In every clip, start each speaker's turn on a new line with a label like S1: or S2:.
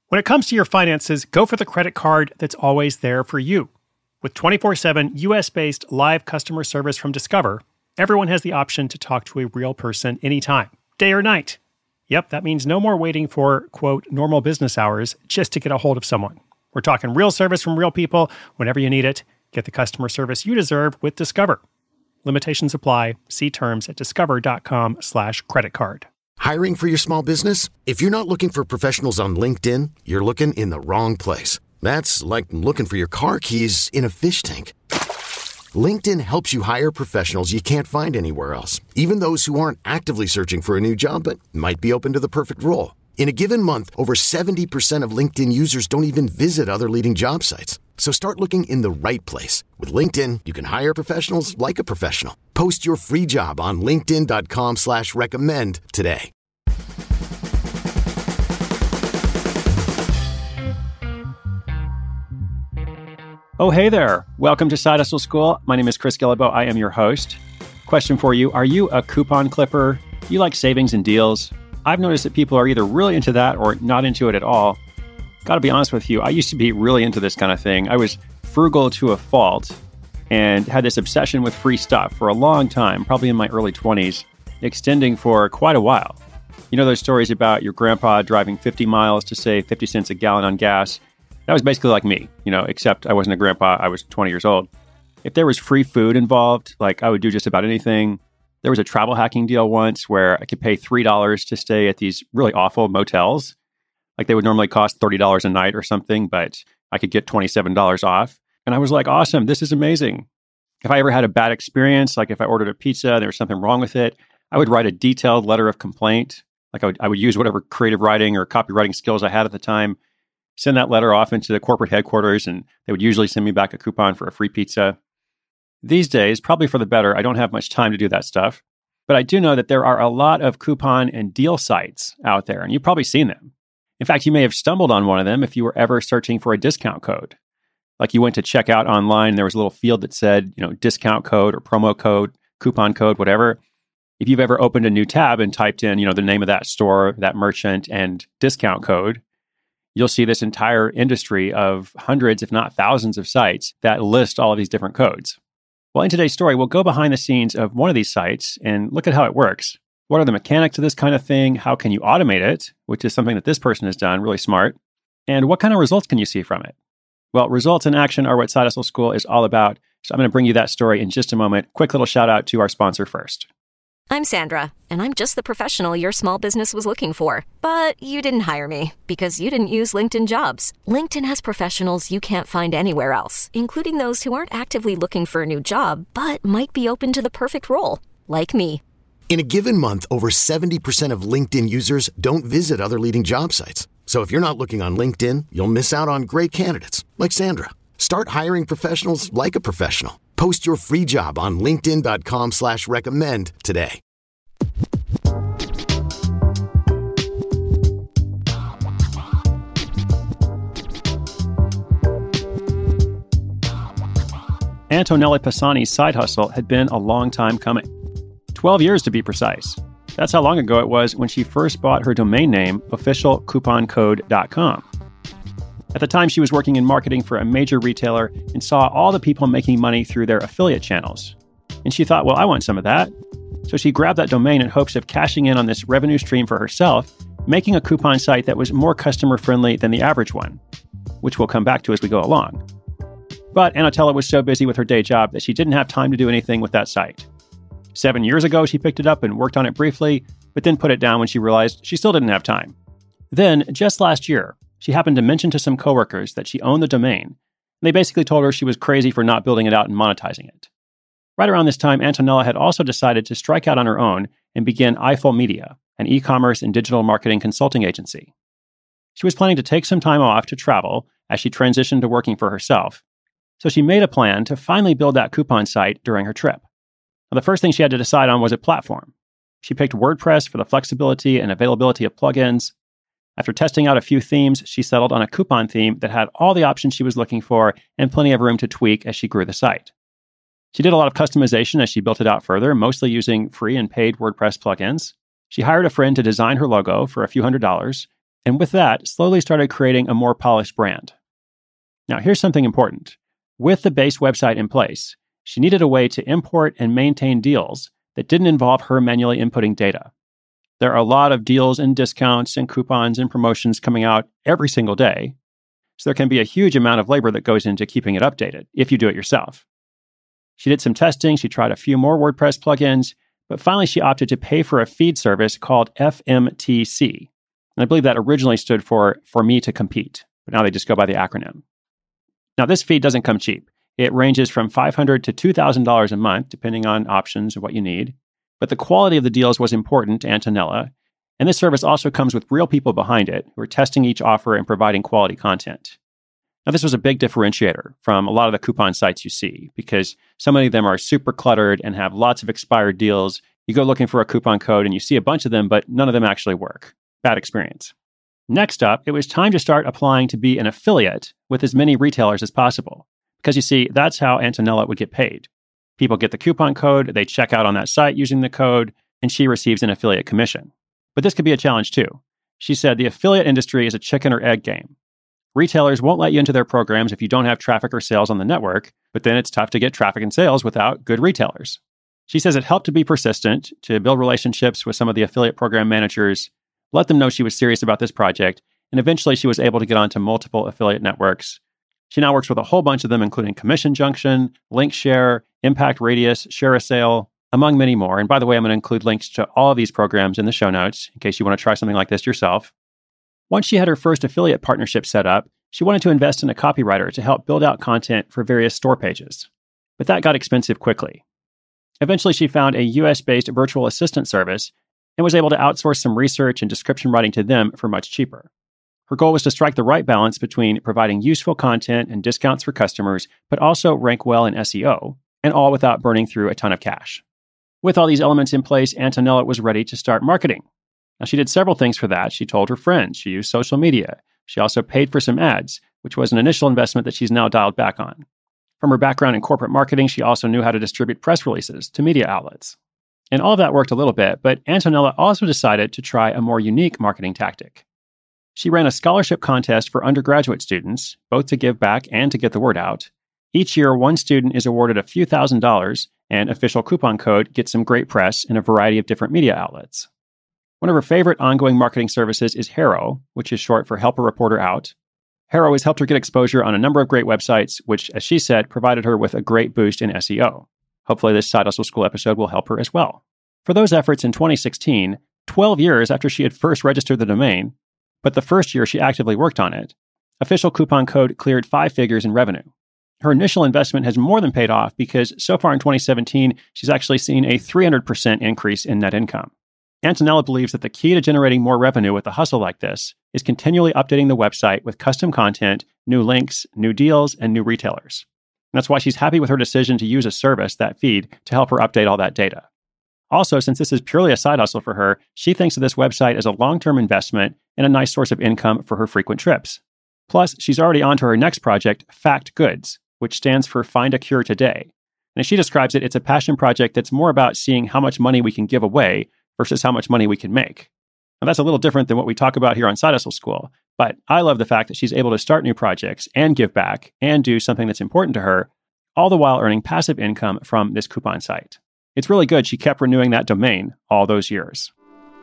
S1: When it comes to your finances, go for the credit card that's always there for you. With 24/7 US-based live customer service from Discover, everyone has the option to talk to a real person anytime, day or night. Yep, that means no more waiting for, quote, normal business hours just to get a hold of someone. We're talking real service from real people whenever you need it. Get the customer service you deserve with Discover. Limitations apply. See terms at discover.com/creditcard.
S2: Hiring for your small business? If you're not looking for professionals on LinkedIn, you're looking in the wrong place. That's like looking for your car keys in a fish tank. LinkedIn helps you hire professionals you can't find anywhere else, even those who aren't actively searching for a new job but might be open to the perfect role. In a given month, over 70% of LinkedIn users don't even visit other leading job sites. So start looking in the right place. With LinkedIn, you can hire professionals like a professional. Post your free job on linkedin.com/recommend today.
S1: Oh, hey there. Welcome to Side Hustle School. My name is Chris Guillebeau. I am your host. Question for you. Are you a coupon clipper? Do you like savings and deals? I've noticed that people are either really into that or not into it at all. Got to be honest with you, I used to be really into this kind of thing. I was frugal to a fault and had this obsession with free stuff for a long time, probably in my early 20s, extending for quite a while. You know those stories about your grandpa driving 50 miles to save 50 cents a gallon on gas? That was basically like me, except I wasn't a grandpa, I was 20 years old. If there was free food involved, I would do just about anything. There was a travel hacking deal once where I could pay $3 to stay at these really awful motels. They would normally cost $30 a night or something, but I could get $27 off. And I was like, awesome, this is amazing. If I ever had a bad experience, if I ordered a pizza and there was something wrong with it, I would write a detailed letter of complaint. I would use whatever creative writing or copywriting skills I had at the time, send that letter off into the corporate headquarters, and they would usually send me back a coupon for a free pizza. These days, probably for the better, I don't have much time to do that stuff. But I do know that there are a lot of coupon and deal sites out there, and you've probably seen them. In fact, you may have stumbled on one of them if you were ever searching for a discount code. You went to check out online, there was a little field that said, discount code or promo code, coupon code, whatever. If you've ever opened a new tab and typed in, the name of that store, that merchant, and discount code, you'll see this entire industry of hundreds, if not thousands of sites that list all of these different codes. Well, in today's story, we'll go behind the scenes of one of these sites and look at how it works. What are the mechanics of this kind of thing? How can you automate it, which is something that this person has done, really smart. And what kind of results can you see from it? Well, results in action are what Side Hustle School is all about. So I'm going to bring you that story in just a moment. Quick little shout out to our sponsor first.
S3: I'm Sandra, and I'm just the professional your small business was looking for. But you didn't hire me because you didn't use LinkedIn Jobs. LinkedIn has professionals you can't find anywhere else, including those who aren't actively looking for a new job, but might be open to the perfect role, like me.
S2: In a given month, over 70% of LinkedIn users don't visit other leading job sites. So if you're not looking on LinkedIn, you'll miss out on great candidates like Sandra. Start hiring professionals like a professional. Post your free job on linkedin.com/recommend today.
S1: Antonella Pisani's side hustle had been a long time coming. 12 years to be precise. That's how long ago it was when she first bought her domain name, officialcouponcode.com. At the time, she was working in marketing for a major retailer and saw all the people making money through their affiliate channels. And she thought, well, I want some of that. So she grabbed that domain in hopes of cashing in on this revenue stream for herself, making a coupon site that was more customer-friendly than the average one, which we'll come back to as we go along. But Antonella was so busy with her day job that she didn't have time to do anything with that site. 7 years ago, she picked it up and worked on it briefly, but then put it down when she realized she still didn't have time. Then, just last year, she happened to mention to some coworkers that she owned the domain, and they basically told her she was crazy for not building it out and monetizing it. Right around this time, Antonella had also decided to strike out on her own and begin Eiffel Media, an e-commerce and digital marketing consulting agency. She was planning to take some time off to travel as she transitioned to working for herself, so she made a plan to finally build that coupon site during her trip. Now, the first thing she had to decide on was a platform. She picked WordPress for the flexibility and availability of plugins. After testing out a few themes, she settled on a coupon theme that had all the options she was looking for and plenty of room to tweak as she grew the site. She did a lot of customization as she built it out further, mostly using free and paid WordPress plugins. She hired a friend to design her logo for a few $100s, and with that, slowly started creating a more polished brand. Now, here's something important. With the base website in place, she needed a way to import and maintain deals that didn't involve her manually inputting data. There are a lot of deals and discounts and coupons and promotions coming out every single day, so there can be a huge amount of labor that goes into keeping it updated if you do it yourself. She did some testing, she tried a few more WordPress plugins, but finally she opted to pay for a feed service called FMTC. And I believe that originally stood for Me to Compete, but now they just go by the acronym. Now, this feed doesn't come cheap. It ranges from $500 to $2,000 a month, depending on options and what you need. But the quality of the deals was important to Antonella, and this service also comes with real people behind it who are testing each offer and providing quality content. Now, this was a big differentiator from a lot of the coupon sites you see, because so many of them are super cluttered and have lots of expired deals. You go looking for a coupon code and you see a bunch of them, but none of them actually work. Bad experience. Next up, it was time to start applying to be an affiliate with as many retailers as possible. Because you see, that's how Antonella would get paid. People get the coupon code, they check out on that site using the code, and she receives an affiliate commission. But this could be a challenge too. She said the affiliate industry is a chicken or egg game. Retailers won't let you into their programs if you don't have traffic or sales on the network, but then it's tough to get traffic and sales without good retailers. She says it helped to be persistent, to build relationships with some of the affiliate program managers, let them know she was serious about this project, and eventually she was able to get onto multiple affiliate networks. She now works with a whole bunch of them, including Commission Junction, LinkShare, Impact Radius, ShareASale, among many more. And by the way, I'm going to include links to all of these programs in the show notes in case you want to try something like this yourself. Once she had her first affiliate partnership set up, she wanted to invest in a copywriter to help build out content for various store pages. But that got expensive quickly. Eventually, she found a US-based virtual assistant service and was able to outsource some research and description writing to them for much cheaper. Her goal was to strike the right balance between providing useful content and discounts for customers, but also rank well in SEO, and all without burning through a ton of cash. With all these elements in place, Antonella was ready to start marketing. Now, she did several things for that. She told her friends. She used social media. She also paid for some ads, which was an initial investment that she's now dialed back on. From her background in corporate marketing, she also knew how to distribute press releases to media outlets. And all of that worked a little bit, but Antonella also decided to try a more unique marketing tactic. She ran a scholarship contest for undergraduate students, both to give back and to get the word out. Each year, one student is awarded a few $1,000s, and official coupon code gets some great press in a variety of different media outlets. One of her favorite ongoing marketing services is HARO, which is short for Help a Reporter Out. HARO has helped her get exposure on a number of great websites, which, as she said, provided her with a great boost in SEO. Hopefully this Side Hustle School episode will help her as well. For those efforts in 2016, 12 years after she had first registered the domain, but the first year she actively worked on it, official coupon code cleared 5 figures in revenue. Her initial investment has more than paid off because so far in 2017, she's actually seen a 300% increase in net income. Antonella believes that the key to generating more revenue with a hustle like this is continually updating the website with custom content, new links, new deals, and new retailers. And that's why she's happy with her decision to use a service, that feed, to help her update all that data. Also, since this is purely a side hustle for her, she thinks of this website as a long-term investment and a nice source of income for her frequent trips. Plus, she's already on to her next project, Fact Goods, which stands for Find a Cure Today. And as she describes it, it's a passion project that's more about seeing how much money we can give away versus how much money we can make. Now, that's a little different than what we talk about here on Side Hustle School, but I love the fact that she's able to start new projects and give back and do something that's important to her, all the while earning passive income from this coupon site. It's really good she kept renewing that domain all those years.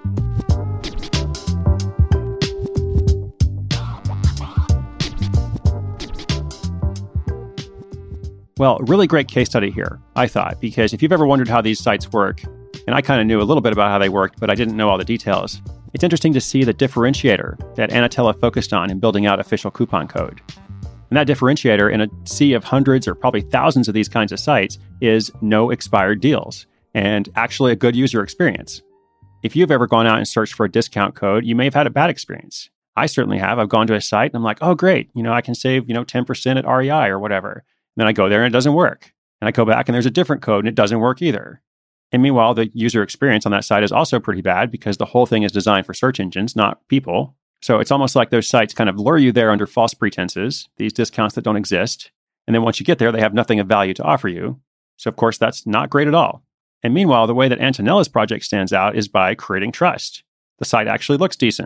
S1: Well, really great case study here, I thought, because if you've ever wondered how these sites work, and I kind of knew a little bit about how they worked, but I didn't know all the details, it's interesting to see the differentiator that Antonella focused on in building out official coupon code. And that differentiator in a sea of hundreds or probably thousands of these kinds of sites is no expired deals and actually a good user experience. If you've ever gone out and searched for a discount code, you may have had a bad experience. I certainly have. I've gone to a site and I'm like, oh, great. I can save, 10% at REI or whatever. And then I go there and it doesn't work. And I go back and there's a different code and it doesn't work either. And meanwhile, the user experience on that site is also pretty bad because the whole thing is designed for search engines, not people. So it's almost like those sites kind of lure you there under false pretenses, these discounts that don't exist. And then once you get there, they have nothing of value to offer you. So of course, that's not great at all. And meanwhile, the way that Antonella's project stands out is by creating trust. The site actually looks decent.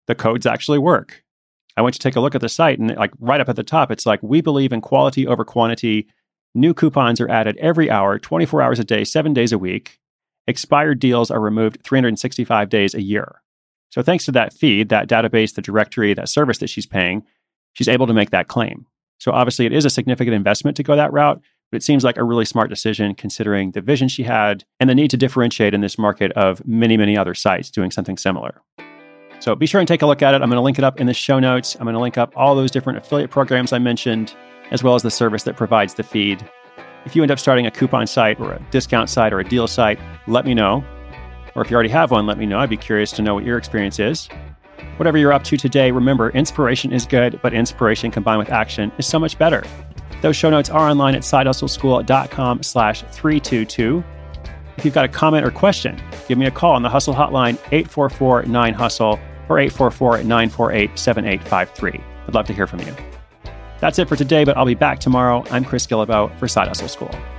S1: the codes actually work. I went to take a look at the site, and like right up at the top, it's like, we believe in quality over quantity. New coupons are added every hour, 24 hours a day, 7 days a week. Expired deals are removed 365 days a year. So thanks to that feed, that database, the directory, that service that she's paying, she's able to make that claim. So obviously it is a significant investment to go that route, but it seems like a really smart decision considering the vision she had and the need to differentiate in this market of many, many other sites doing something similar. So be sure and take a look at it. I'm going to link it up in the show notes. I'm going to link up all those different affiliate programs I mentioned, as well as the service that provides the feed. If you end up starting a coupon site or a discount site or a deal site, let me know. Or if you already have one, let me know. I'd be curious to know what your experience is. Whatever you're up to today, remember, inspiration is good, but inspiration combined with action is so much better. Those show notes are online at sidehustleschool.com/322. If you've got a comment or question, give me a call on the Hustle Hotline, 844-9HUSTLE or 844-948-7853. I'd love to hear from you. That's it for today, but I'll be back tomorrow. I'm Chris Guillebeau for Side Hustle School.